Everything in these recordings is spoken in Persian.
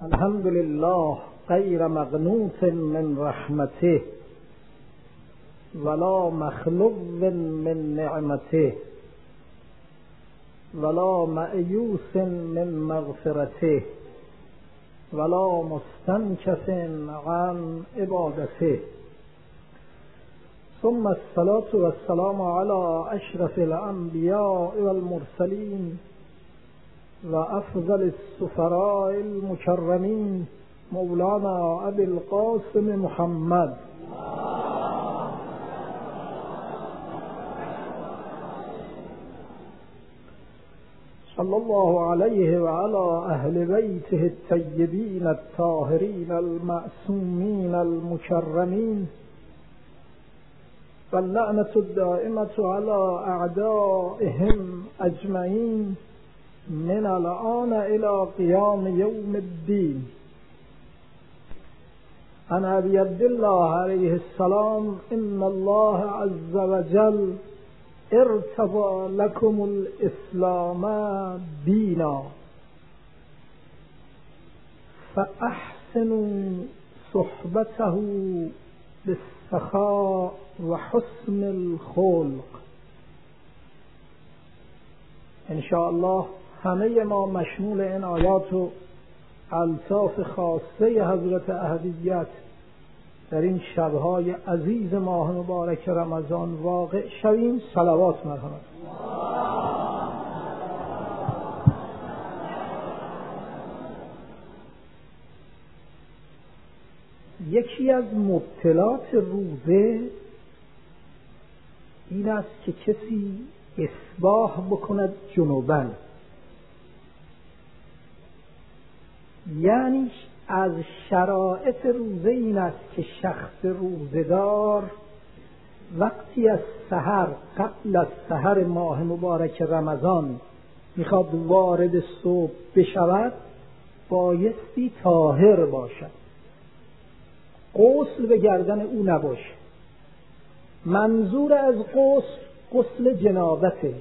الحمد لله غیر مقنوط من رحمته ولا مخلو من نعمته ولا مأیوس من مغفرته ولا مستنکف عن عبادته. ثم الصلاة والسلام على أشرف الأنبياء والمرسلين وأفضل السفراء المكرمين مولانا أبي القاسم محمد صلى الله عليه وعلى أهل بيته الطيبين الطاهرين المعصومين المكرمين، واللعنة الدائمة على أعدائهم أجمعين من الآن إلى قيام يوم الدين. عن أبي عبد الله عليه السلام إن الله عز وجل ارتضى لكم الإسلام دينا فأحسنوا صحبته بالسخاء وحسن الخلق. ان شاء الله همه ما مشمول این آیات و الطاف خاصه حضرت احدیت در این شبهای عزیز ماه مبارک رمضان واقع شویم. صلوات مرحمت. یکی از مبطلات روزه این است که کسی اصباح بکند جنوباً، یعنی از شرائط روزه این است که شخص روزه‌دار وقتی از سحر قبل از سحر ماه مبارک رمضان میخواد وارد صبح بشود بایستی طاهر باشد، غسل به گردن او نباشه. منظور از غسل جنابته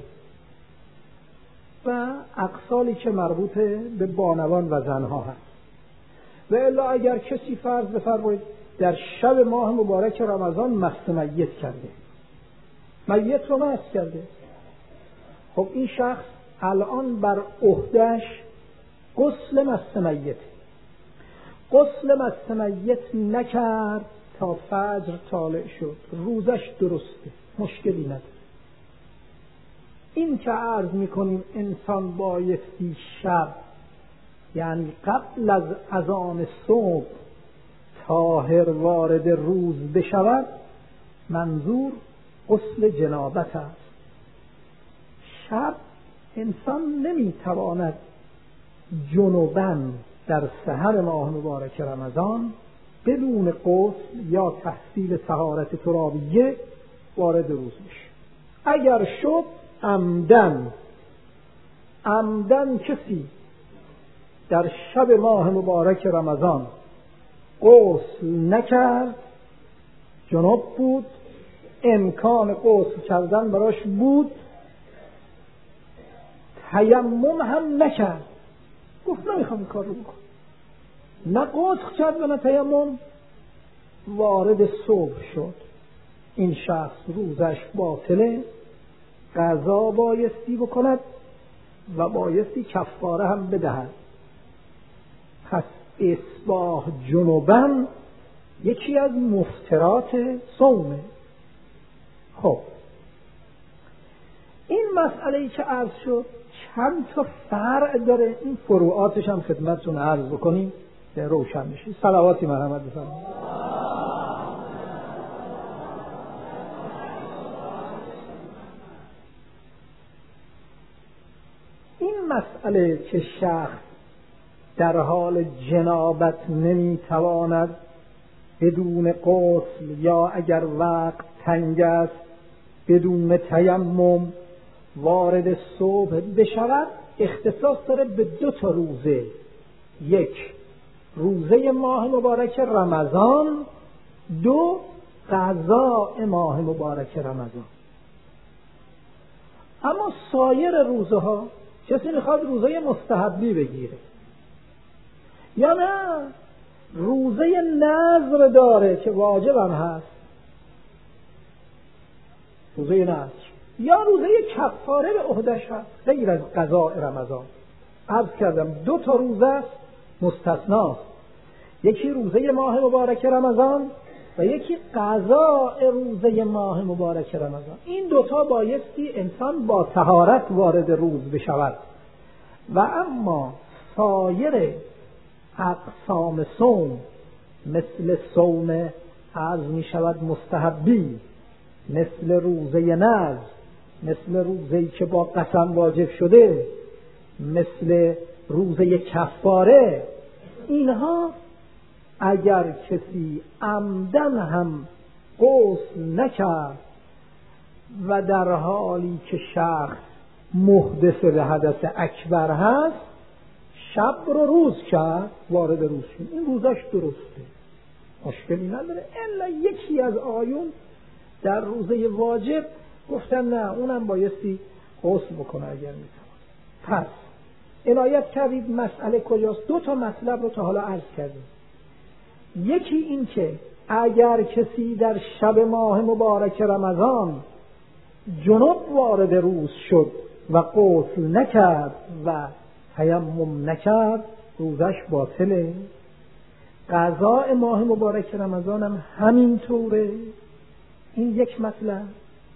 و اقسالی که مربوط به بانوان و زنها هست. و الا اگر کسی فرض بفرمایید در شب ماه مبارک رمضان مست میت کرده، میت رو مست کرده، خب این شخص الان بر عهده‌اش غسل مست میت، غسل مست میت نکرد تا فجر طالع شد، روزش درسته، مشکلی نداره. این که عرض میکنیم انسان بایستی شب یعنی قبل از اذان صبح طاهر وارد روز بشود، منظور غسل جنابت است. شب انسان نمیتواند جنوباً در سحر ماه مبارک رمضان بدون غسل یا تحصیل طهارت ترابیه وارد روز بشه. اگر شد عمدن کسی در شب ماه مبارک رمضان غسل نکرد، جنوب بود، امکان غسل کردن براش بود، تیمم هم نکرد، گفت نمیخوام این کار رو بکن، نه غسل کرد و نه تیمم، وارد صبح شد، این شخص روزش باطله، قضا بایستی بکند و بایستی کفاره هم بدهد. پس اصباح جنوباً یکی از مفترات صومه. خب این مسئله‌ای که عرض شد چند تا فرع داره، این فروعاتش هم خدمتتون عرض بکنیم به روشن بشه. صلواتی مرحمت بفرمایید. این مسئله که شخص در حال جنابت نمیتواند بدون غسل یا اگر وقت تنگ است بدون تیمم وارد صبح بشود، اختصاص داره به دو تا روزه. یک، روزه ماه مبارک رمضان، دو، قضاء ماه مبارک رمضان. اما سایر روزها کسی میخواد روزه مستحبی بگیره یا نه روزه نذر داره که واجب هم هست، روزه نذر، یا روزه کفاره به عهده‌اش هست غیر از قضاء رمضان. عرض کردم 2 روزه است مستثناست، یکی روزه ماه مبارک رمضان و یکی قضاء روزه ماه مبارک رمضان. این 2 بایستی انسان با طهارت وارد روز بشود و اما سایر اقسام صوم مثل صوم عرض می شود مستحبی، مثل روزه نذر، مثل روزه‌ای که با قسم واجب شده، مثل روزه کفاره، اینها اگر کسی عمدن هم غسل نکرد و در حالی که شخص محدث به حدث اکبر هست شب رو روز کرد وارد روز شد، این روزش درسته، مشکلی نداره. الا یکی از آیون در روزه واجب گفتن نه اونم بایستی غسل بکنه اگر میتونه. پس عنایت کردید مسئله کجاست؟ 2 مطلب رو تا حالا عرض کردیم. یکی این که اگر کسی در شب ماه مبارک رمضان جنب وارد روز شد و غسل نکرد و تیمم نکرد روزش باطله. قضاء ماه مبارک رمضان هم همینطوره. این یک مطلب.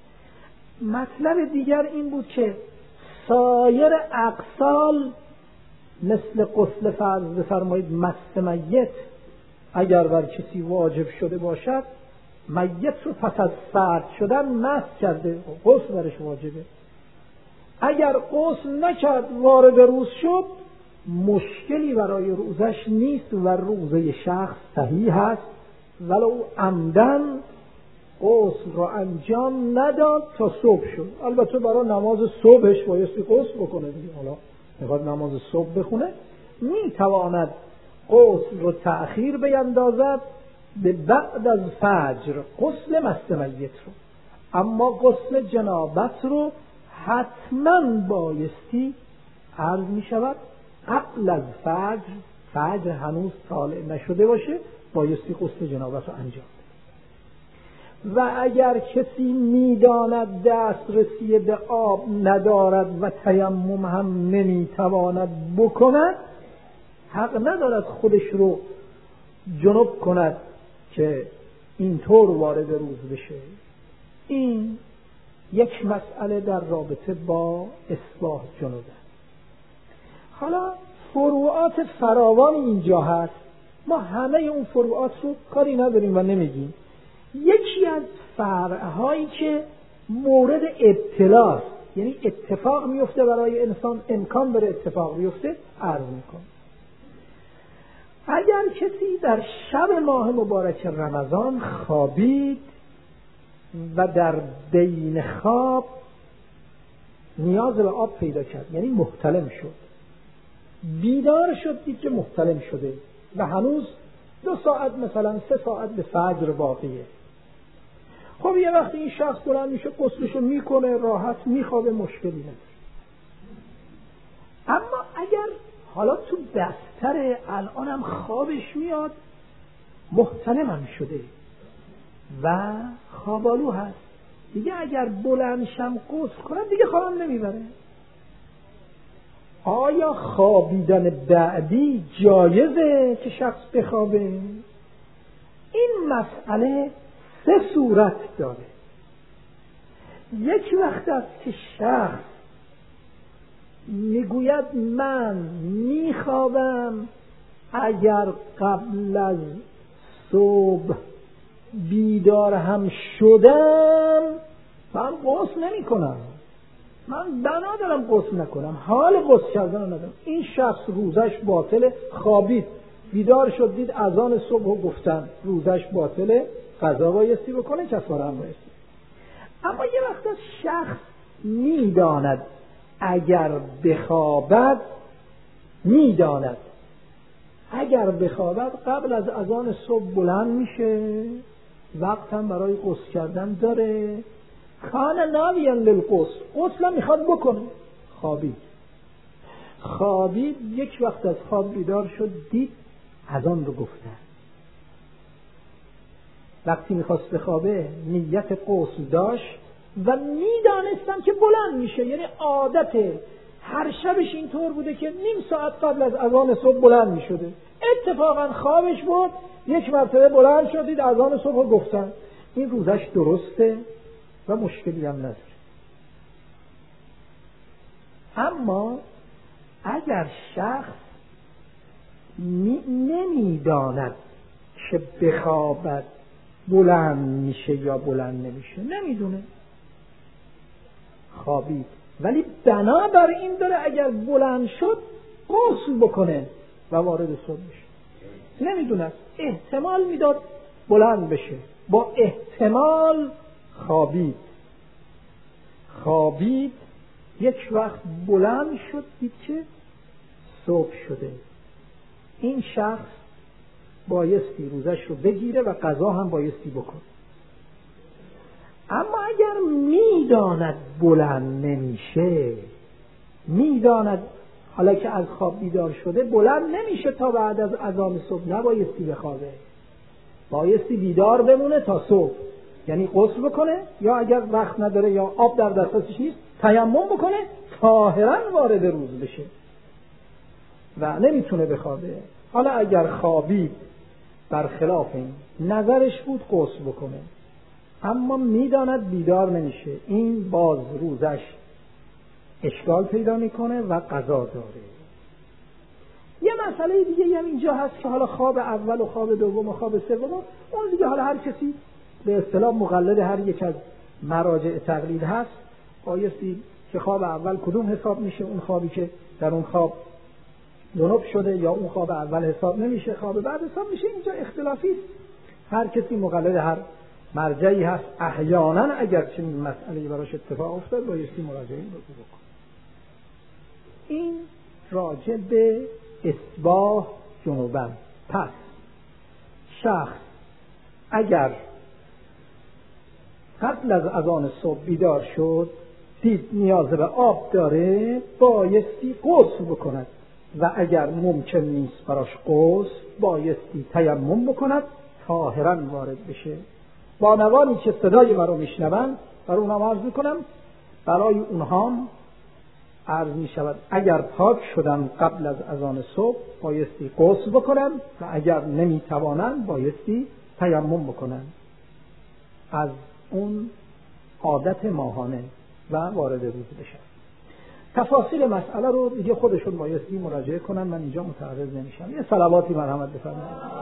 مطلب دیگر این بود که سایر اقسال مثل غسل فرض بفرمایید مست میت اگر بر کسی واجب شده باشد، میت رو پس از فرض شدن مست کرده، غسل برش واجبه. اگر غسل نکرد وارد روز شد مشکلی برای روزش نیست و روزه شخص صحیح است ولو عمدن غسل رو انجام نداد تا صبح شد. البته برای نماز صبحش بایستی غسل بکنه دیگه، حالا میخواد نماز صبح بخونه میتواند غسل رو تأخیر بیندازد به بعد از فجر، غسل مست میت رو. اما غسل جنابت رو حتما بایستی عرض می شود قبل از فجر، فجر هنوز طالع نشده باشه، بایستی غسل جنابت رو انجام. و اگر کسی میداند دسترسی به آب ندارد و تیمم هم نمیتواند بکند، حق ندارد خودش رو جنب کند که اینطور وارد روز بشه. این یک مسئله در رابطه با اصلاح جنوبه. حالا فروعات فراوان اینجا هست، ما همه اون فروعات رو کاری نداریم و نمیگیم. یکی از فرعهایی که مورد ابتلاست، یعنی اتفاق میفته برای انسان، امکان داره اتفاق بیفته، عرض میکنه. اگر کسی در شب ماه مبارک رمضان خوابید و در بین خواب نیاز به آب پیدا کرد، یعنی محتلم شد، بیدار شد دید که محتلم شده و هنوز 2 ساعت مثلا 3 ساعت به فجر باقیه. خب یه وقتی این شخص بلند میشه غسلشو میکنه، راحت میخوابه، مشکلی نداره. اما اگر حالا تو بستر الانم خوابش میاد، محتلم هم شده و خوابالو هست دیگه، اگر بلندشم غسل کنم دیگه خوابم نمیبره. آیا خوابیدن بعدی جایزه که شخص بخوابه؟ این مسئله 3 صورت داره. یک وقت است که شخص میگوید من میخوابم، اگر قبل از صبح بیدار هم شدم من غسل نمی کنم، من بنا دارم غسل نکنم، حال غسل کردن ندارم. این شخص روزش باطله. خوابید، بیدار شد دید اذان صبح گفتن، روزش باطله، قضا بایستی بکنه، کفاره هم بایستی. اما یه وقت از شخص میداند اگر بخوابد، میداند اگر بخوابد قبل از اذان صبح بلند میشه، وقت هم برای غسل کردن داره، کان ناویا للغسل، غسل هم میخواد بکنه. خوابید یک وقت از خواب بیدار شد دید از آن رو گفتن. وقتی میخواست بخوابه نیت غسل داشت و میدانستم که بلند میشه، یعنی عادت هر شبش اینطور بوده که نیم ساعت قبل از اذان صبح بلند میشده. اتفاقا خوابش بود، یک مرتبه بلند شدید اذان صبح رو گفتن. این روزش درسته و مشکلی هم نداره. اما اگر شخص نمیداند که بخوابد بلند میشه یا بلند نمیشه، نمیدونه، خوابید، ولی بنابر این داره اگر بلند شد غسل بکنه و وارد صبح بشه. نمیدونه، احتمال میداد بلند بشه، با احتمال خوابید، یک وقت بلند شد دید که صبح شده. این شخص بایستی روزش رو بگیره و قضا هم بایستی بکنه. اما اگر میداند بلند نمیشه، میداند حالا که از خواب بیدار شده بلند نمیشه تا بعد از اذان صبح، نبایستی بخوابه، بایستی بیدار بمونه تا صبح، یعنی غسل بکنه یا اگر وقت نداره یا آب در دستش نیست تیمم بکنه طاهرا وارد روز بشه و نمیتونه بخوابه. حالا اگر خوابید برخلاف این نظرش بود غسل بکنه، اما میداند بیدار نمیشه، این باز روزش اشکال پیدا میکنه و قضا داره. یه مسئله دیگه هم اینجا هست که حالا خواب اول و خواب دوم و خواب سوم، اون دیگه حالا هر کسی به اصطلاح مقلد هر یک از مراجع تقلید هست، بایستی که خواب اول کدوم حساب میشه، اون خوابی که در اون خواب جنوب شده، یا اون خواب اول حساب نمیشه، خواب بعد حساب میشه. اینجا اختلافی است، هر کسی مقلد هر مرجعی هست. احیانا اگر چنین مسئله‌ای براش اتفاق افتاد بایستی مراجعه رو بکنه. این راجع به اصباح جنوبن. پس شخص اگر قبل از اذان صبح بیدار شد، دید نیاز به آب داره، بایستی غسل بکند و اگر ممکن نیست براش غسل بایستی تیمم بکند طاهرا وارد بشه. بانوانی که صدای من رو میشنوند برای اونها عرض میکنم، برای اونها عرض میشود اگر پاک شدن قبل از اذان صبح بایستی غسل بکنن و اگر نمیتوانند بایستی تیمم بکنن از اون عادت ماهانه و وارد روز بشن. تفاصیل مسئله رو دیگه خودشون بایستی مراجعه کنن، من اینجا متعرض نمیشم. یه صلواتی مرحمت بفرمایید.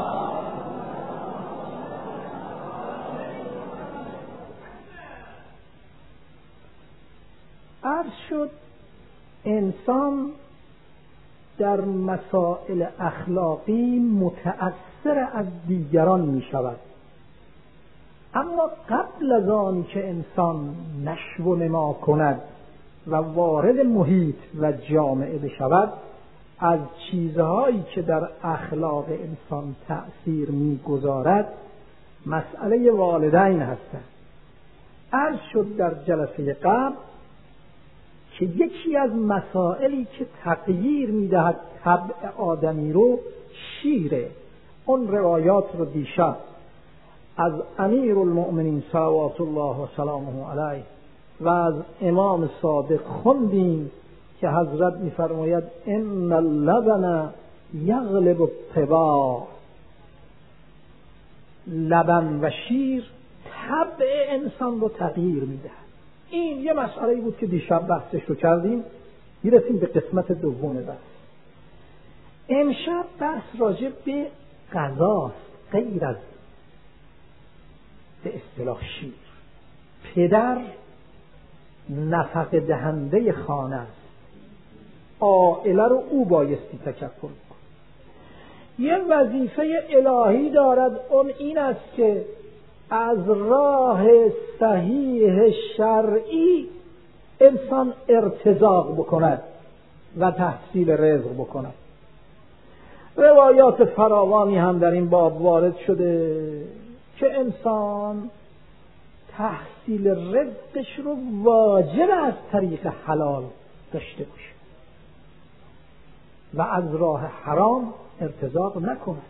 عرض شد انسان در مسائل اخلاقی متأثر از دیگران می شود، اما قبل از آن که انسان نشو و نما کند و وارد محیط و جامعه بشود، از چیزهایی که در اخلاق انسان تأثیر می‌گذارد مسئله والدین هستند. عرض شد در جلسه قبل که یکی از مسائلی که تغییر می‌دهد طبع آدمی رو شیره. اون روایات رو دیشب از امیر المؤمنین صلوات الله و سلامه علیه و از امام صادق خوندیم که حضرت می‌فرماید ان اللبن یغلب الطباع، لبن و شیر طبع انسان رو تغییر می‌دهد. این یه مسئله بود که دیشب بحثش رو کردیم، میرسیم به قسمت دوم بحث. امشب بحث راجع به غذاست، غیر از به اصطلاح شیر. پدر نفقه دهنده خانه است، عائله رو او بایستی تکفل کنه. یه وظیفه الهی دارد، اون این است که از راه صحیح شرعی انسان ارتزاق بکند و تحصیل رزق بکند. روایات فراوانی هم در این باب وارد شده که انسان تحصیل رزقش رو واجب از طریق حلال داشته باشه و از راه حرام ارتزاق نکند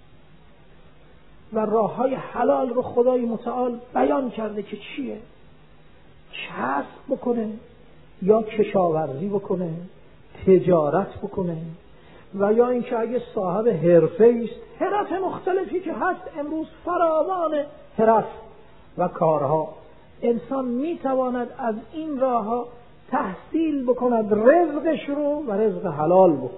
و راههای حلال رو خدای متعال بیان کرده که چیه؟ کسب بکنه یا کشاورزی بکنه، تجارت بکنه، و یا اینکه اگه صاحب حرفه است، حرف مختلفی که هست امروز فراوان حرف و کارها، انسان میتواند از این راهها تحصیل بکند رزقش رو و رزق حلال بکند.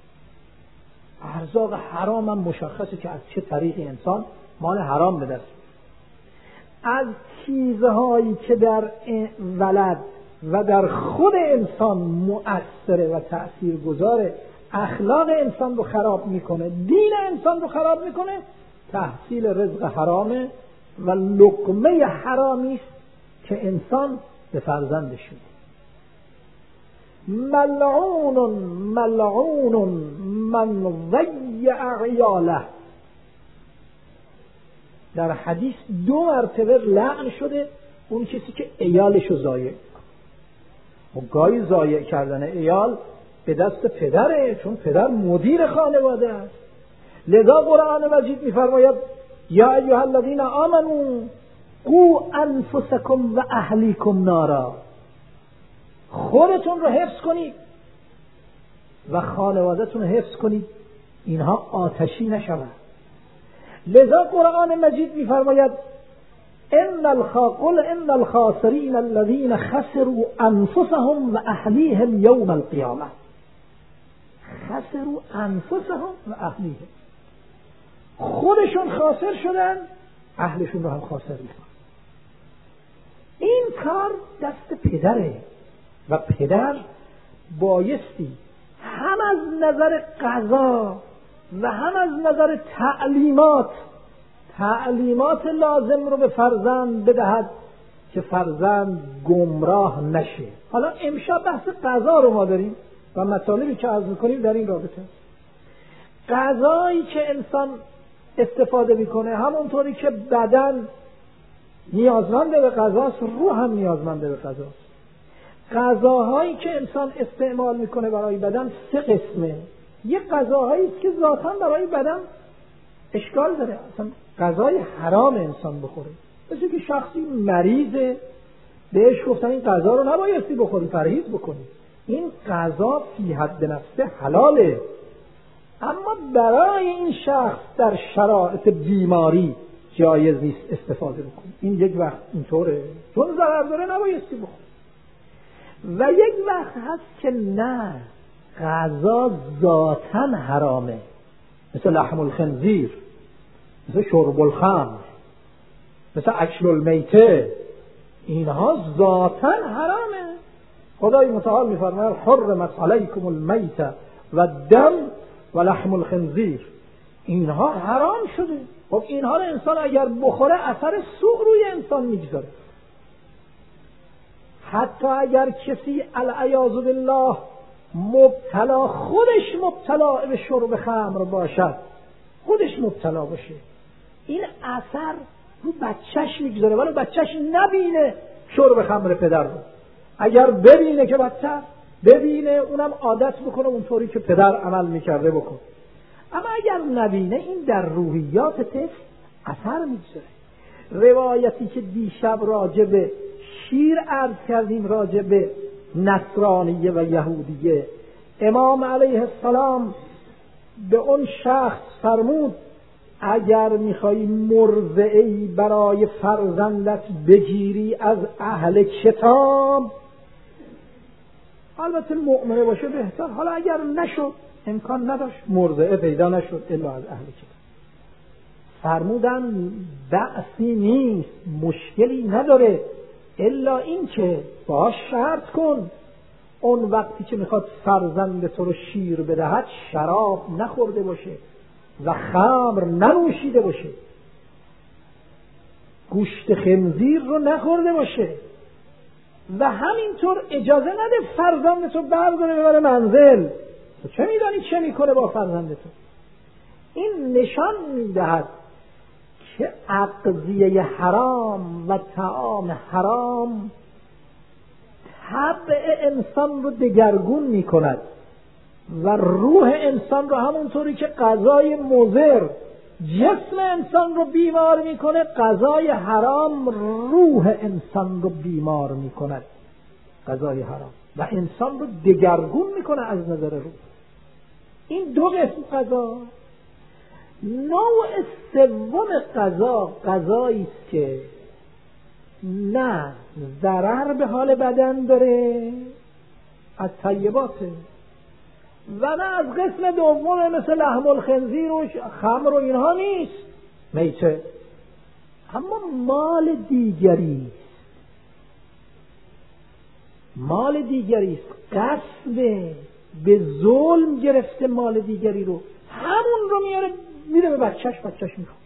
ارزاق حرام هم مشخصه که از چه طریقی انسان مال حرام به دست از چیزهایی که در ولد و در خود انسان مؤثره و تأثیر گذاره، اخلاق انسان رو خراب میکنه، دین انسان رو خراب میکنه، تحصیل رزق حرامه و لقمه حرامی است که انسان به فرزندش میده. ملعون ملعون من ضیع عیاله. در حدیث 2 مرتبه لعن شده اون کسی که عیالشو ضایع کنه. و گاهی ضایع کردن عیال به دست پدره، چون پدر مدیر خانواده است. لذا قرآن مجید می‌فرماید یا ایها الذین آمنوا قوا انفسکم و اهلیکم نارا. خودتون رو حفظ کنید و خانواده‌تون رو حفظ کنید اینها آتشی نشوند. لذا قرآن مجید می‌فرماید ان الخاسرین الذین خسروا انفسهم و اهلیهم یوم القیامه. خسروا انفسهم و اهلیهم، خودشون خاسر شدن، اهلشون رو هم خاسر می‌کنن. این کار دست پدره و پدر بایستی هم از نظر قضا و هم از نظر تعلیمات لازم رو به فرزند بدهد که فرزند گمراه نشه. حالا امشب بحث قضا رو ما داریم و مطالبی که عرض می‌کنیم در این رابطه. غذایی که انسان استفاده میکنه همونطوری که بدن نیازمند به غذاست، روح هم نیازمند به غذاست. غذاهایی که انسان استعمال میکنه برای بدن 3 قسمه. یک غذاهایی است که ذاتاً برای بدن اشکال داره، اصلا غذای حرام انسان بخوره. مثل که شخصی مریضه بهش گفتن این غذا رو نبایستی بخوری، پرهیز بکنی. این غذا فی حد نفسه حلاله، اما برای این شخص در شرایط بیماری جایز نیست استفاده بکنی. این یک وقت اینطوره چون ضرر داره نبایستی بخوری. و یک وقت هست که نه، غذا ذاتاً حرامه، مثل لحم الخنزیر، مثل شرب الخمر، مثل اکل المیته، اینها ذاتاً حرامه. خدای متعال می‌فرماید حرمت علیکم المیته و الدم و لحم الخنزیر، اینها حرام شده. خب اینها رو انسان اگر بخوره اثر سوء روی انسان میگذاره. حتی اگر کسی العیاذ بالله خودش مبتلا به شرب خمر باشد، خودش مبتلا باشه، این اثر رو بچهش میگذاره، ولی بچهش نبینه شرب خمر پدر رو. اگر ببینه که بدتر، ببینه اونم عادت بکنه اونطوری که پدر عمل میکرده بکنه. اما اگر نبینه این در روحیات طفل اثر میگذاره. روایتی که دیشب راجع به شیر عرض کردیم، راجع به نصرانیه و یهودیه، امام علیه السلام به اون شخص فرمود اگر میخوای مرضعی برای فرزندت بگیری از اهل کتاب، البته مؤمنه باشه بهتر، حالا اگر نشد، امکان نداشت، مرضعه پیدا نشد الا از اهل کتاب، فرمودن بأسی نیست، مشکلی نداره، الا این که باش شرط کن اون وقتی که میخواد فرزند تو رو شیر بدهد شراب نخورده باشه و خمر ننوشیده باشه، گوشت خنزیر رو نخورده باشه، و همینطور اجازه نده فرزند تو برداره ببره منزل. تو چه میدانی چه میکنه با فرزند تو؟ این نشان میدهد که اغذیه حرام و طعام حرام طبع انسان رو دگرگون میکند و روح انسان رو همونطوری که غذای مضر جسم انسان رو بیمار میکنه، غذای حرام روح انسان رو بیمار میکند. غذای حرام و انسان رو دگرگون میکنه از نظر روح. این دو قسم غذا. نوع سوم غذا غذایی است که نه ضرر به حال بدن داره، از طیباته، و نه از قسم دوم مثل لحم الخنزیر و خمر و اینها نیست، میته، اما مال دیگری است. مال دیگری است، قصد به ظلم گرفته مال دیگری رو، همون رو میاره میره به بچهش میخواد.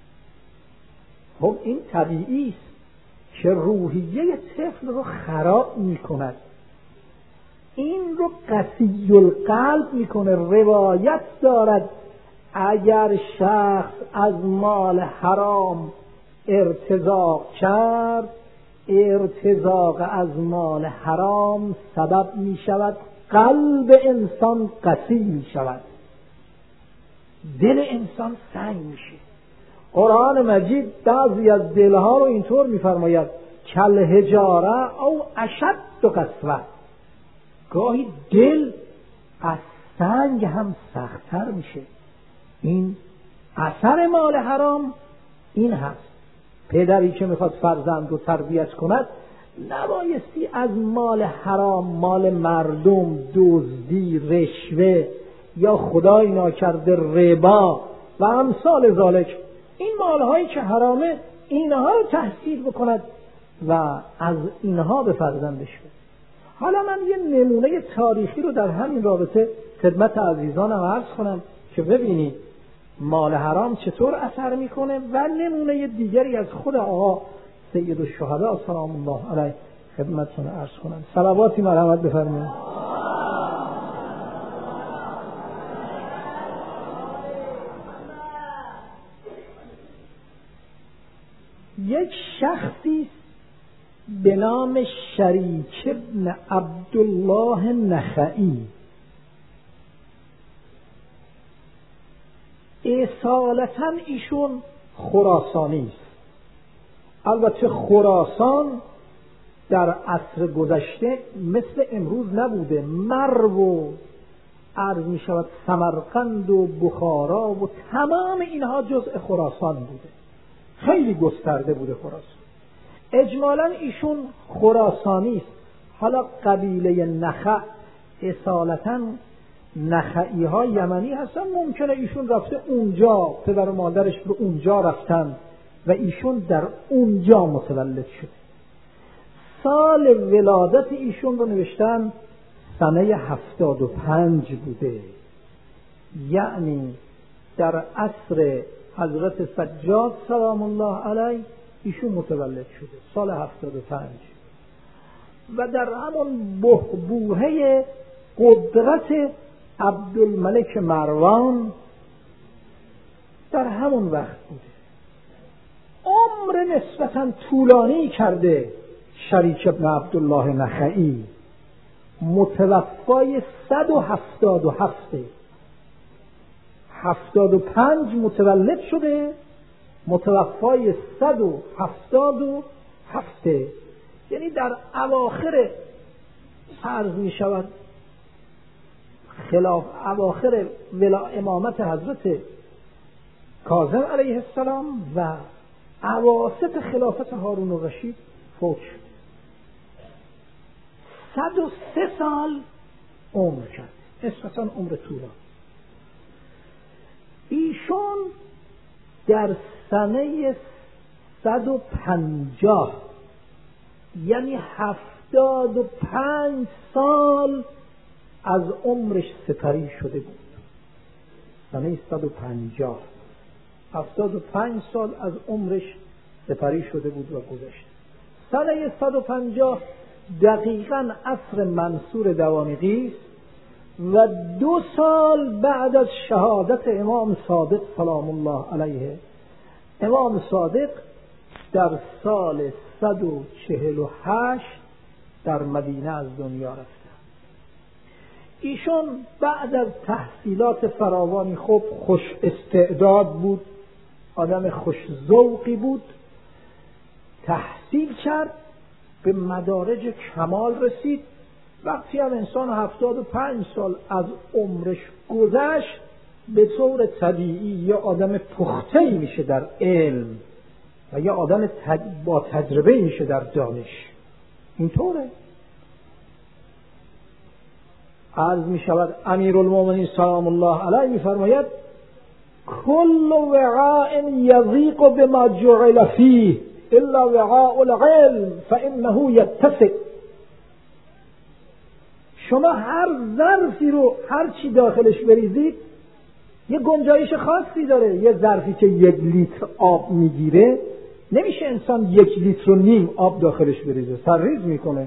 خب این طبیعی است که روحیه طفل رو خراب میکند، این رو قسی القلب میکنه. روایت دارد اگر شخص از مال حرام ارتزاق کرد، ارتزاق از مال حرام سبب میشود قلب انسان قسی میشود، دل انسان سنگ میشه. قرآن مجید بعضی از دلها رو اینطور میفرماید کل حجاره او اشد قسوه، گاهی دل از سنگ هم سخت‌تر میشه. این اثر مال حرام این هست. پدری که میخواد فرزند رو تربیت کند نبایستی از مال حرام، مال مردم، دزدی، رشوه یا خدای ناکرده ربا و امثال ذالک، این مالهایی که حرامه اینها رو تحصیل بکند و از اینها به فرزندش بده. حالا من یه نمونه تاریخی رو در همین رابطه خدمت عزیزانم عرض کنم که ببینید مال حرام چطور اثر میکنه، و نمونه دیگری از خود آقا سید الشهدا سلام الله علیه خدمتتون عرض کنم. صلواتی مرحمت بفرمایید. یک شخصی به نام شریک ابن عبدالله نخعی، اصالتا ایشون خراسانی است. البته خراسان در عصر گذشته مثل امروز نبوده، مرو و عرض می شود سمرقند و بخارا و تمام اینها جزء خراسان بوده، خیلی گسترده بوده خراسان. اجمالا ایشون خراسانی است. حالا قبیله نخع اصالتا نخعی ها یمنی هستن، ممکنه ایشون رفته اونجا، پدر و مادرش به اونجا رفتن و ایشون در اونجا متولد شده. سال ولادت ایشون رو نوشتن سنه 75 بوده، یعنی در عصر حضرت سجاد سلام الله علیه ایشون متولد شده سال 75 و در همون بحبوحه قدرت عبدالملک مروان در همون وقت بوده. عمر نسبتاً طولانی کرده شریک ابن عبدالله نخعی، متوفای 177 75 متولد شده، متوفای 177، یعنی در اواخر عرض می شود خلاف اواخر امامت حضرت کاظم علیه السلام و اواسط خلافت هارون الرشید فوت شد. 103 سال عمر کرد، نسبتاً عمر طولانی. ایشون در سنه 150 یعنی 75 سال از عمرش سپری شده بود. سنه 150 75 سال از عمرش سپری شده بود و گذشت. سنه 150 دقیقاً عصر منصور دوانقی است و 2 سال بعد از شهادت امام صادق سلام الله علیه. امام صادق در سال 148 در مدینه از دنیا رفت. ایشون بعد از تحصیلات فراوانی خب خوش استعداد بود، آدم خوش ذوقی بود، تحصیل کرد، به مدارج کمال رسید. وقتی هم انسان 75 سال از عمرش گذشت، به طور طبیعی یا آدم پخته‌ای میشه در علم و یا آدم با تجربه میشه در دانش. اینطوره. عرض می شود امیرالمومنین سلام الله علیه می‌فرماید کل وعاء یضیق بما جعل فیه الا وعاء العلم فانه یتسع. شما هر ظرفی رو هر چی داخلش بریزید یه گنجایش خاصی داره. یه ظرفی که 1 لیتر آب میگیره نمیشه انسان 1.5 لیتر آب داخلش بریزه، سرریز میکنه.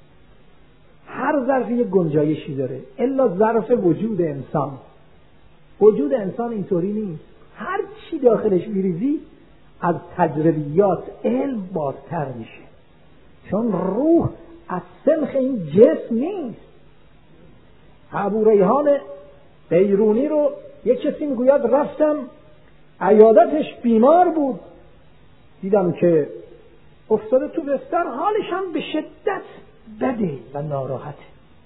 هر ظرفی یه گنجایشی داره، الا ظرف وجود انسان. وجود انسان اینطوری نیست. هر چی داخلش بریزی از تجربیات علم بازتر میشه، چون روح از سنخ این جسم نیست. ابو ریحان بیرونی رو یک کسی میگوید رفتم عیادتش، بیمار بود، دیدم که افتاده تو بستر، حالش هم به شدت بده و ناراحته.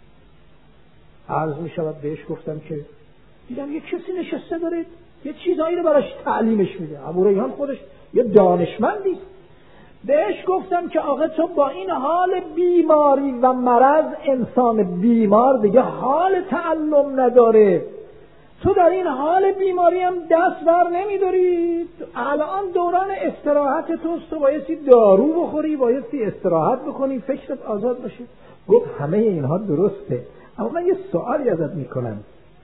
عرض می شود بهش گفتم که دیدم یک کسی نشسته داره یه چیزایی رو براش تعلیمش میده. ابو ریحان خودش یه دانشمندی. بهش گفتم که آقا تو با این حال بیماری و مرض، انسان بیمار دیگه حال تعلم نداره. تو در این حال بیماری هم دست بر نمیداری. الان دوران استراحت توست، تو بایستی دارو بخوری، بایستی استراحت بکنی، فکرت آزاد باشه. گفت همه اینها درسته، اما من یه سوالی ازت میکنم.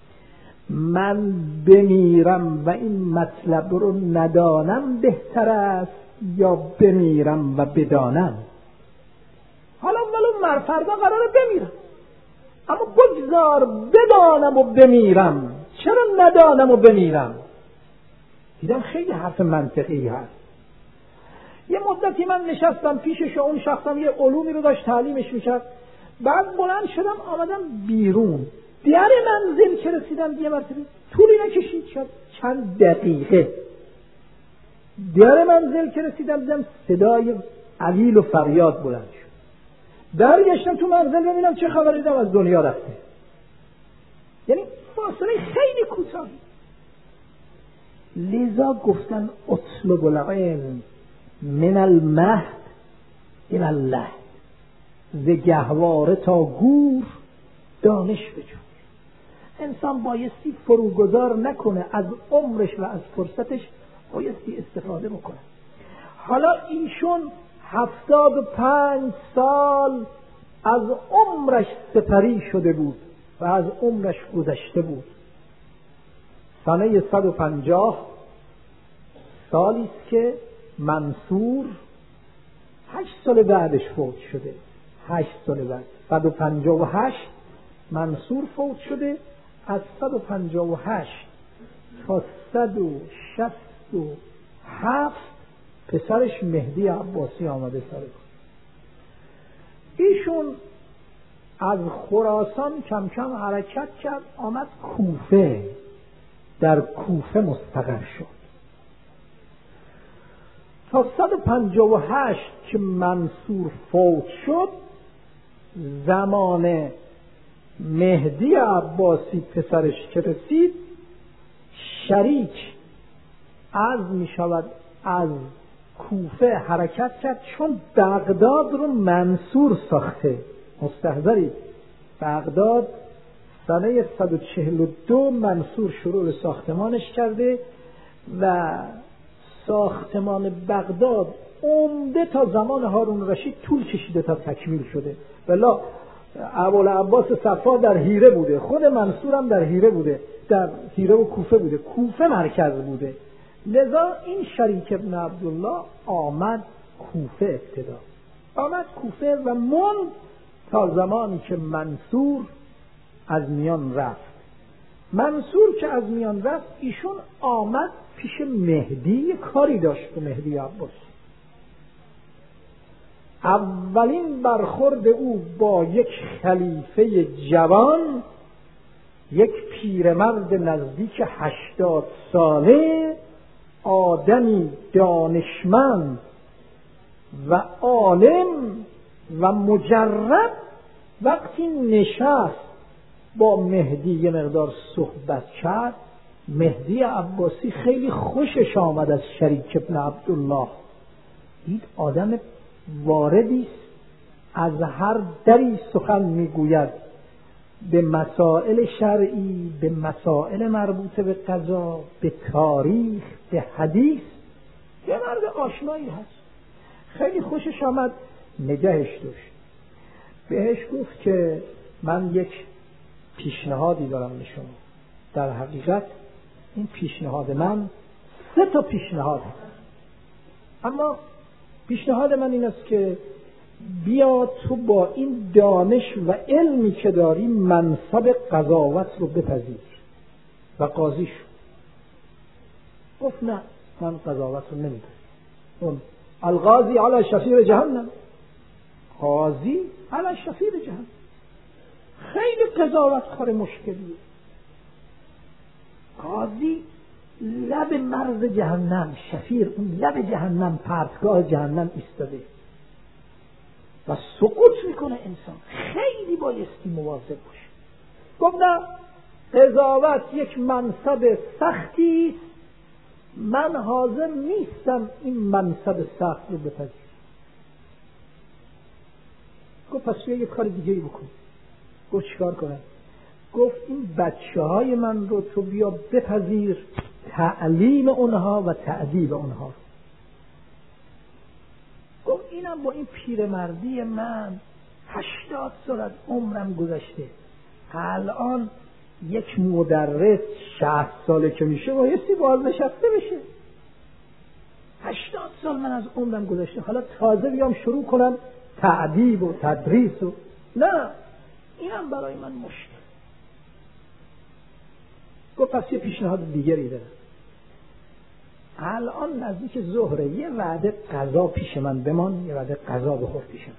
من بمیرم و این مطلب رو ندانم بهتر است یا بمیرم و بدانم؟ حالا ولو فردا قراره بمیرم، اما بگذار بدانم و بمیرم، چرا ندانم و بمیرم؟ دیدم خیلی حرف منطقی هست. یه مدتی من نشستم پیشش و اون شخصم یه علومی رو داشت تعلیمش میکرد. بعد بلند شدم آمدم بیرون. در منزل که رسیدم یه مرتبه طولی نکشید، شد چند دقیقه. در منزل که رسیدم دیدم صدای علیل و فریاد بلند شد. برگشتم تو منزل ببینم چه خبری، دیدم از دنیا رفته. یعنی فاصله خیلی کوتاهی. لذا گفتن اطلب العلم من المهد الی اللحد، ز گهواره تا گور دانش بجو. انسان بایستی فروگذار نکنه، از عمرش و از فرصتش بایستی استفاده بکنه. حالا ایشون 75 سال از عمرش سپری شده بود و از عمرش گذشته بود. سنه 150 سالی است که منصور 8 سال بعدش فوت شده. 8 سال بعد 158 منصور فوت شده. از 158 تا 167 پسرش مهدی عباسی آمده سر کار. ایشون از خراسان کم کم حرکت کرد، آمد کوفه. در کوفه مستقر شد تا 158 که منصور فوت شد. زمان مهدی عباسی پسرش که رسید، شریک عرض می شود از کوفه حرکت کرد، چون بغداد رو منصور ساخته. مستحضرید، بغداد سنه 142 منصور شروع به ساختمانش کرده و ساختمان بغداد عمده تا زمان هارون رشید طول کشیده تا تکمیل شده. ولی ابوالعباس صفا در هیره بوده، خود منصور هم در هیره بوده، در هیره و کوفه بوده، کوفه مرکز بوده. لذا این شریک ابن عبدالله آمد کوفه، ابتدا آمد کوفه و موند تا زمانی که منصور از میان رفت. منصور که از میان رفت، ایشون آمد پیش مهدی، کاری داشت به مهدی عباسی. اولین برخورد او با یک خلیفه جوان یک پیرمرد نزدیک 80 ساله، آدمی دانشمند و عالم و مجرب، وقتی نشست با مهدی یه مقدار صحبت کرد، مهدی عباسی خیلی خوشش آمد از شریک ابن عبدالله. دید آدم واردی است، از هر دری سخن میگوید، به مسائل شرعی، به مسائل مربوطه به قضا، به تاریخ، به حدیث، یه مرد آشنایی هست. خیلی خوشش آمد، نگهش داشت. بهش گفت که من یک پیشنهادی دارم به شما. در حقیقت این پیشنهاد من 3 پیشنهاد هست، اما پیشنهاد من این است که بیا تو با این دانش و علمی که داری منصب قضاوت رو بپذیر و قاضی شو. گفت نه، من قضاوت رو نمیپذیرم. القاضی علی شفیر جهنم، قاضی علی شفیر جهنم. خیلی قضاوت کار مشکلیه. قاضی لب مرز جهنم، شفیر اون لب جهنم، پرتگاه جهنم ایستاده و سقوط میکنه انسان. خیلی بایستی مواظب باشه. گفت نه، قضاوت یک منصب سختی است، من حاضر نیستم این منصب سخت رو بپذیرم. گفت پس بیا یک کار دیگه ای بکن. گفت چیکار کنم؟ گفت این بچه‌های من رو تو بیا بپذیر، تعلیم اونها و تأدیب اونها. گفت اینم با این پیرمردی من 80 سال از عمرم گذشته، الان یک مدرس 60 ساله که میشه بایستی بازنشسته بشه. 80 سال من از عمرم گذشته، حالا تازه بیام شروع کنم تأدیب و تدریس و نه، اینم برای من مشکل. گفت پس یه پیشنهاد دیگری دارم. الان نزدیک ظهره، یه وعده غذا پیش من بمان، یه وعده غذا بخور پیش من.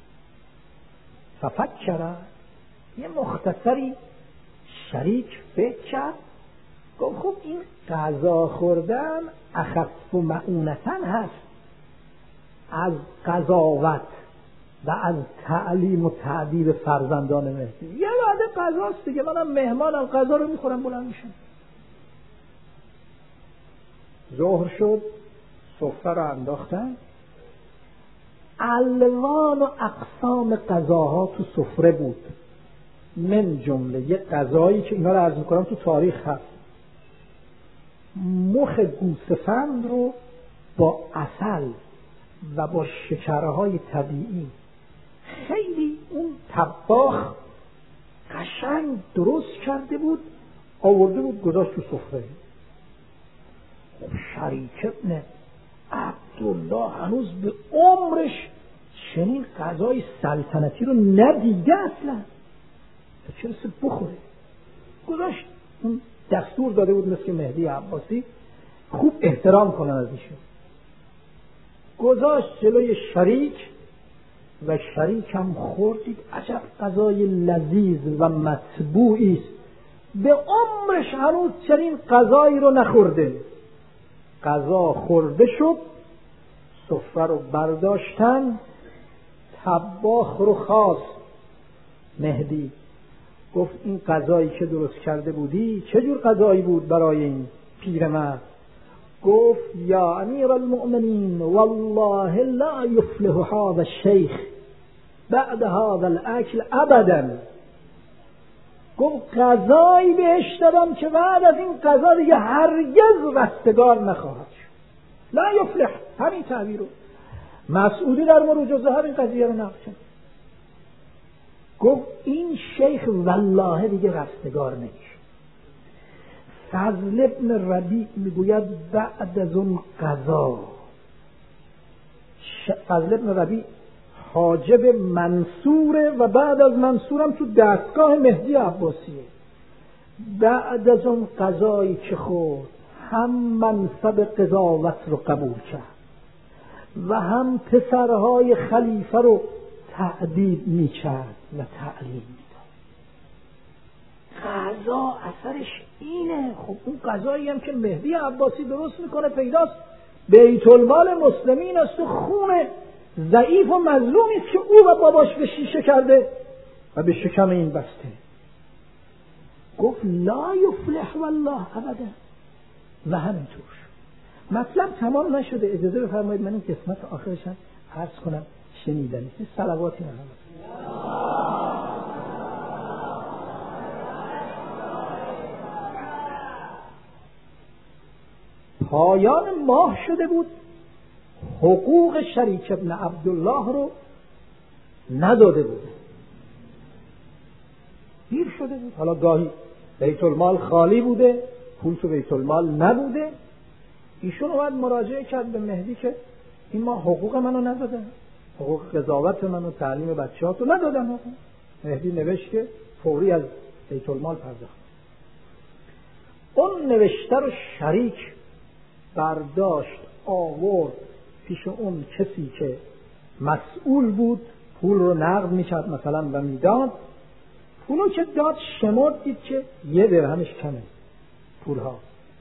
ففکر، یه مختصری شریک فکر کرد. گفت خب این غذا خوردن اخف و معونتن هست از قضاوت و از تعلیم و تعدیب فرزندان مهدی. یه وعده غذاست دیگه، منم مهمانم، غذا رو میخورم بلند میشم. ظهر شد، سفره رو انداختن، الوان و اقسام غذاها تو سفره بود. من جمله یه غذایی که اینا رو عرض میکنم تو تاریخ هست، مخ گوسفند رو با عسل و با شکرهای طبیعی خیلی اون طباخ قشنگ درست کرده بود، آورده بود گذاشت تو سفره. خب شریک ابن عبدالله هنوز به عمرش چنین غذای سلطنتی رو ندیده اصلا، تا چه رسه بخوره. گذاشت، اون دستور داده بود مثل مهدی عباسی خوب احترام کنن از ایشون. گذاشت جلوی شریک و شریک هم خوردید. عجب غذای لذیذ و مطبوعی است، به عمرش هنوز چنین غذایی رو نخورده. غذا خورده شد، سفره رو برداشتن، طباخ رو خواست مهدی. گفت این غذایی که درست کرده بودی چه جور غذایی بود برای این پیرمرد؟ گفت یا امیر المؤمنین والله لا یفلح هذا الشیخ بعد هذا الاکل ابدا. گفت غذایی بهش دادم که بعد از این غذا دیگه هرگز رستگار نخواهد شد. لا یفلح، همین تعبیر رو مسعودی در مروج الزهر این قضیه رو نقل کرد. گفت این شیخ والله دیگه رستگار نمیشه. فضل ابن ربیع میگوید بعد از اون قضا، فضل ابن ربیع حاجب منصوره و بعد از منصورم تو دستگاه مهدی عباسیه. بعد از اون قضایی که خورد هم منصب قضاوت رو قبول کرد و هم پسرهای خلیفه رو تأدیب میکرد و تعلیم میداد. قضا اثرش اینه. خب اون قضایی هم که مهدی عباسی درست میکنه پیداست، بیت المال مسلمین است و خون ضعیف و مظلومی است که او و باباش به شیشه کرده و به شکم این بسته. گفت لا یفلح والله ابدا. و همینطور مطلب تمام نشده. اجازه بفرمایید من این قسمت آخرش هم عرض کنم شنیدنی صلواتی محمد. پایان ماه شده بود، حقوق شریک ابن عبدالله رو نداده بود، دیر شده بود. حالا گاهی بیت المال خالی بوده، پول تو بیت المال نبوده. ایشون اومد مراجعه کرد به مهدی که این ما حقوق منو ندادن، حقوق قضاوت منو، تعلیم بچه‌هاتو ندادن. مهدی نوشت که فوری از بیت المال پرداخت. اون نوشته رو شریک برداشت آورد پیش اون کسی که مسئول بود، پول رو نقد میکرد مثلا و میداد. پولو که داد شمرد، دید که 1 درهمش کمه. پولها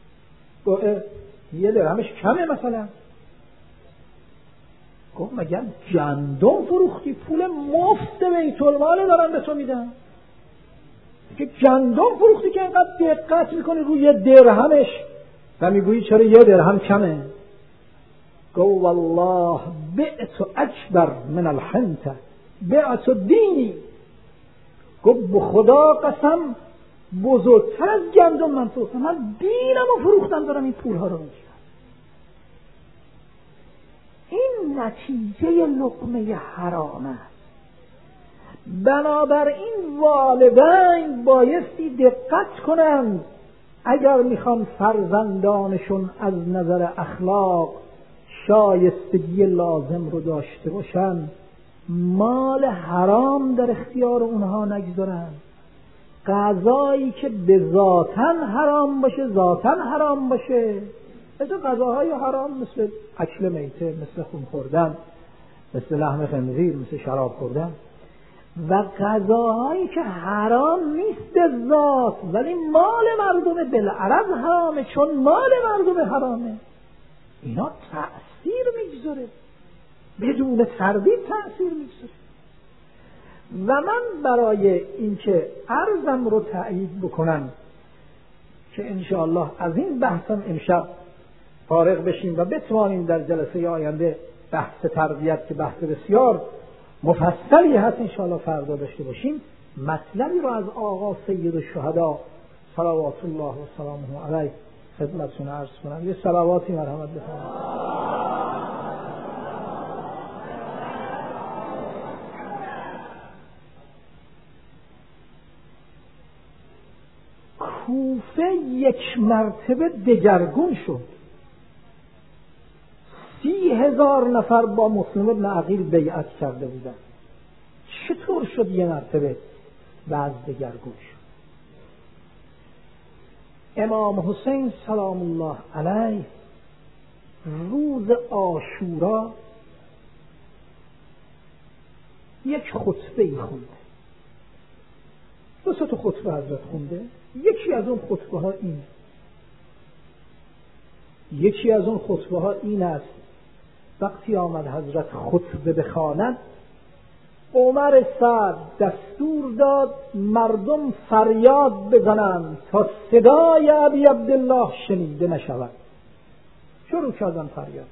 1 درهمش کمه مثلا. گفت مگر گندم فروختی؟ پول مفت بیت المال دارن به تو میدن که گندم فروختی که اینقدر دقت میکنی روی 1 درهمش و میگویی چرا 1 درهم کمه؟ گفت والله بعت اکبر من الحنطه بعت دینی. گفت به خدا قسم بزرگتر از گندم من فروختم، من دینم رو فروختم دارم این پولها رو میگیرم. این نتیجه لقمه حرام است. بنابراین والدین بایستی دقت کنند اگر میخوان فرزندانشون از نظر اخلاق شایستگی لازم رو داشته باشن، مال حرام در اختیار اونها نگذارن. غذایی که به ذاتن حرام باشه ذاتن حرام باشه، مثل غذاهای حرام مثل اکل میته، مثل خون خوردن، مثل لحم خنزیر، مثل شراب خوردن. و غذاهایی که حرام نیست به ذات ولی مال مردم بالعرض حرامه، چون مال مردم حرامه، اینا تأثیر میگذاره، بدون تردید تأثیر میگذاره. و من برای اینکه عرضم رو تأیید بکنم که انشاءالله از این بحثم امشب فارغ بشیم و بتوانیم در جلسه آینده بحث تربیت که بحث بسیار مفصلی هست انشاءالله فردا داشته باشیم، مطلبی رو از آقا سید الشهدا صلوات الله و سلامه علیه خدمتتون عرض کنم. یه صلواتی مرحمت بفرمایید. کوفه 1 مرتبه دگرگون شد. 30,000 نفر با مسلم ابن عقیل بیعت کرده بودن. چطور شد 1 مرتبه وضع دگرگون شد؟ امام حسین سلام الله علیه روز عاشورا یک خطبه خونده. 2 تا خطبه حضرت خونده. یکی از اون خطبه ها این است وقتی آمد حضرت خطبه بخواند، عمر سعد دستور داد مردم فریاد بزنند تا صدای ابی عبدالله شنیده نشود. شروع کردن فریاد.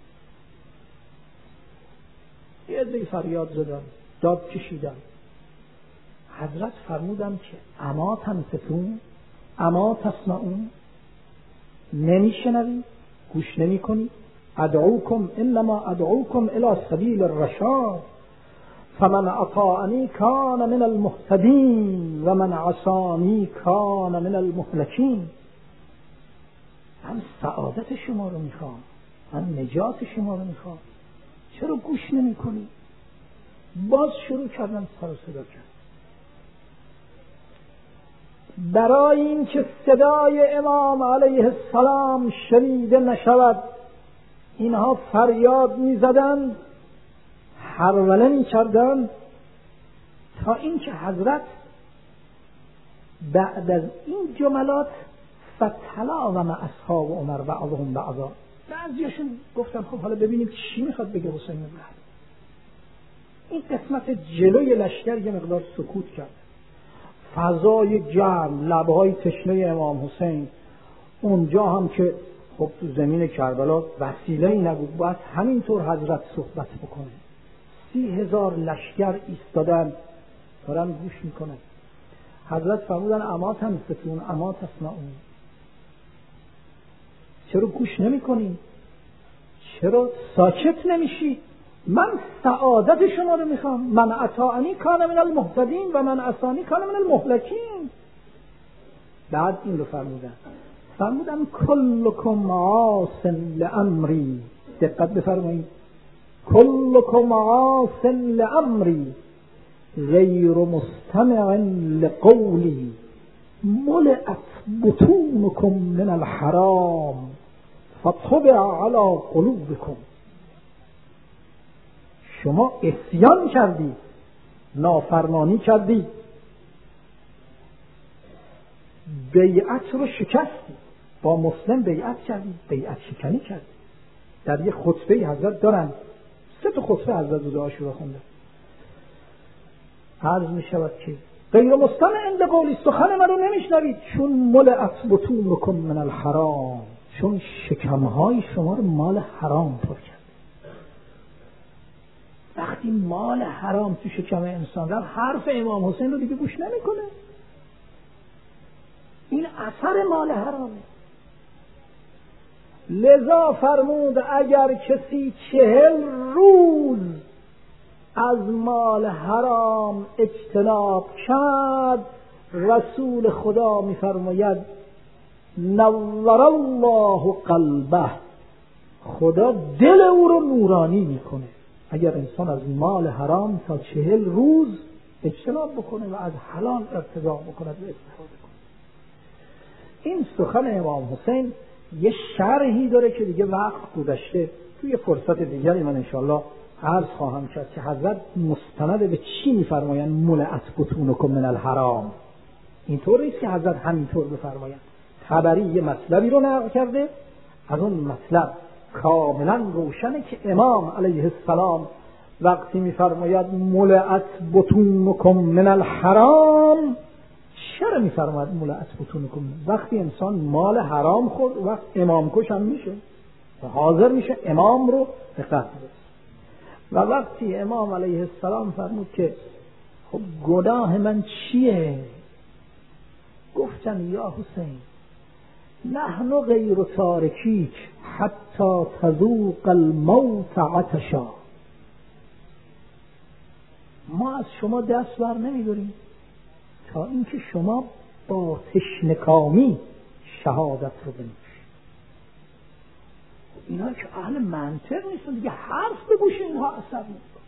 یه عده فریاد زدن، داد کشیدن. حضرت فرمودن که اما تنصتون، اما تسمعون، نمیشنوید، گوش نمی کنید. ادعوکم انما ادعوکم الی سبیل الرشاد فمن اطاعنی کان من المهتدین و من عصانی کان من المهلکین. من سعادت شما رو میخوام، من نجات شما رو میخوام، چرا گوش نمی کنید؟ باز شروع کردن سر و صدا کرد. برای این که صدای امام علیه السلام شنیده نشود اینها فریاد می زدند، هروله می کردند تا اینکه حضرت بعد از این جملات فتلاوم اصحاب عمر بعضهم بعضا، بعضیاشون گفتن خب حالا ببینیم چی میخواد بگه حسین بن علی. این قسمت جلوی لشکر یه مقدار سکوت کرد، فضای گرم، لبهای تشنه امام حسین. اونجا هم که خب تو زمین کربلا وسیله‌ای نبود، باید همینطور حضرت صحبت بکنه. 30,000 لشکر ایستادن دارن گوش میکنن. حضرت فرمودن اما تنصتون اما تسمعون، چرا گوش نمی کنی؟ چرا ساکت نمیشی؟ من سعادت شما رو میخوام. من اطاعنی کان من المهتدین و من عصانی کان من المهلکین. بعد این رو فرمودن کلکم عاص لامری، دقت بفرمایید، کلکم عاص لامری غیر مستمع لقولی ملئت بطونکم من الحرام فطبع علی قلوبکم. شما عصیان کردید، نافرمانی کردید، بیعت رو شکستید، با مسلم بیعت کردید، بیعت شکنی کردید. در یه خطبه حضرت دارن، 3 خطبه حضرت روز عاشورا خونده، عرض می شود که غیر مستمع عند قولی، سخن من رو نمیشنوید، چون ملئت بطونکم من الحرام، چون شکمهای شما رو مال حرام پر کرد. وقتی مال حرام تو شکم انسان رفت، حرف امام حسین رو دیگه گوش نمیکنه. این اثر مال حرامه. لذا فرمود اگر کسی 40 روز از مال حرام اجتناب کرد، رسول خدا می‌فرماید نور الله قلبه، خدا دل او رو نورانی میکنه. اگر انسان از مال حرام تا 40 روز اجتناب بکنه و از حلال ارتضا بکنه و استفاده کنه. این سخن امام حسین یه شرحی داره که دیگه وقت گذشته، توی فرصت دیگری من انشالله عرض خواهم کرد که حضرت مستند به چی میفرمایند ملئت بطونکم من الحرام. اینطور نیست که حضرت همینطور بفرمایند. طبری یه مطلبی رو نقل کرده، از اون مطلب کاملا روشنه که امام علیه السلام وقتی میفرماید ملئت بطونکم من الحرام، چرا میفرماید ملئت بطونکم؟ وقتی انسان مال حرام خورد، وقت امام کش هم میشه و حاضر میشه امام رو به قتل برسه. و وقتی امام علیه السلام فرمود که خب گناه من چیه؟ گفتن یا حسین نحن غیر تارکیک حتی تذوق الموت عطشا، ما از شما دست بر نمیداریم تا اینکه شما با تشنکامی شهادت رو بنوشید. اینا که اهل منطق نیستن دیگه، حرف به گوش اینها اثر نمیکنه.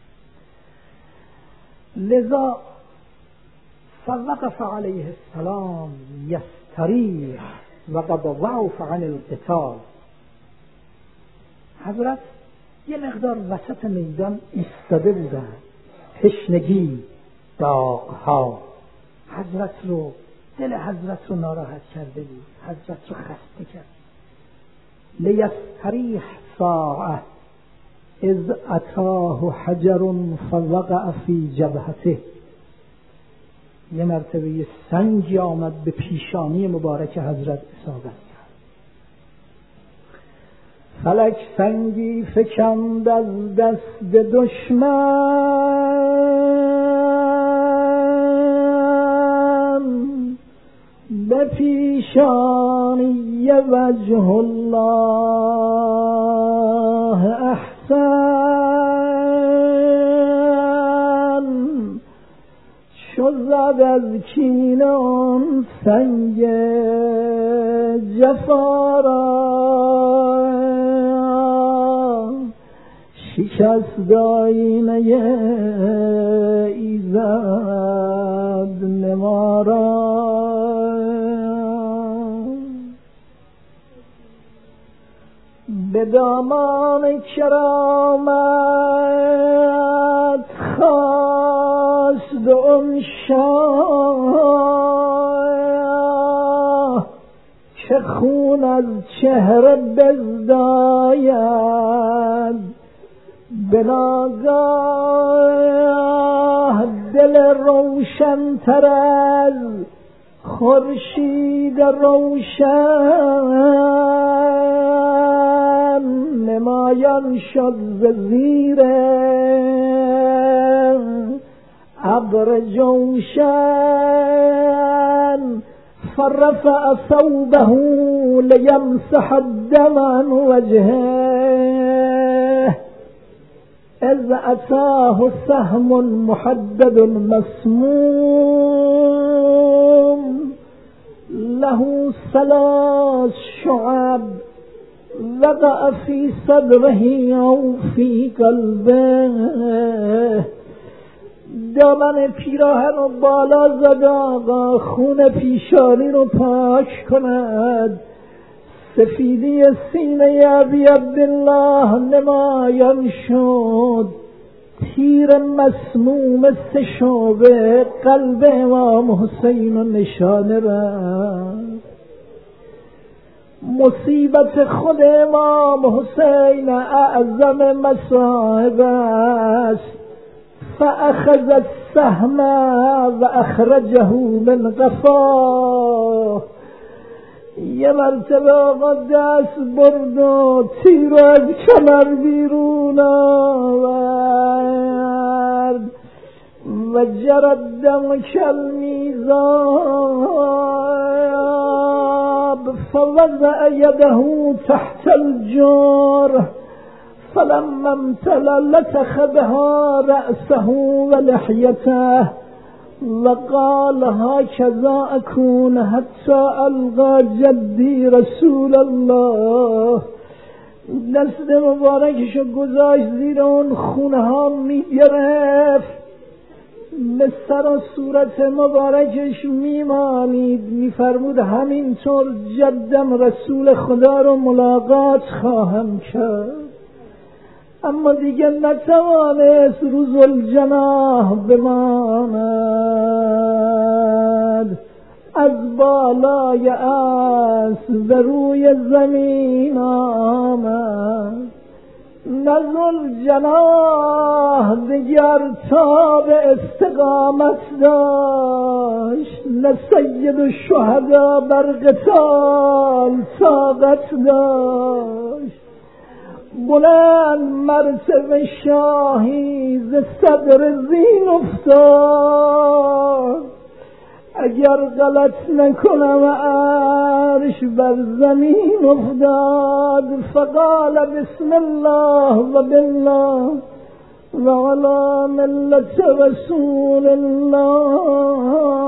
لذا فوقف علیه السلام یستریح و قد ضعف عن القتال. حضرت یه مقدار وسط میدان ایستاده بودن، تشنگی، داغ‌ها حضرت رو، دل حضرت رو ناراحت کرده بود، حضرت رو خسته کرد. لیستریح ساعه اذ اتاه حجر فوقع فی جبهته. یه مرتبه یه سنگی آمد به پیشانی مبارک حضرت اصابت کرد. فلک سنگی فکند از دست دشمن، به پیشانی وجه الله احسن. چو زد از کینه آن سنگ جفا را، شکست آینه ایزد نما را. به دامان کرامت خواست اون شاه، که خون از چهره بزداید، به ناگاه دل روشن تر از خورشید روشن نمایان شد ز زیر ابر جوشن، فرفع ثوبه لیمسح الدم عن وجهه، اذ اتاه سهم محدد مسموم له 3 شعب وقع في صدره او في قلبه. دامن پیراهن و بالا زد آقا خون پیشانی رو پاک کند. سفیدی سینه ابی عبدالله نمایان شد، تیر مسموم 3 شعبه قلب امام حسین و نشانه رفت. مصیبت خود امام حسین اعظم مصائب است. فاخذ السهم و اخرجه من قفاه. یه مرتبه آقا دست برد و تیر از کمر بیرون آورد و جرد دم کالمیزاب، فوضع یده تحت الجرح فلما امتلأ لتخ بها رأسه ولحيته وقال هكذا أكون حتى ألقى جدي رسول الله. دست مبارکشو گذاشت زیر اون خونه ها می گرفت، به سر و صورت مبارکش می مالید، می فرمود همینطور جدم رسول خدا رو ملاقات خواهم کرد. اما دیگه نتوانست رو ذوالجناح بماند. از بالای اسب به روی زمین آمد. نه ذوالجناح دیگر تاب استقامت داشت، نه سید الشهدا بر قتال طاقت داشت. بلند مرتبه شاهی ز صدر زین افتاد. اگر غلط نکنم عرش بر زمین افتاد. فقال بسم الله و بالله و علی ملت رسول الله.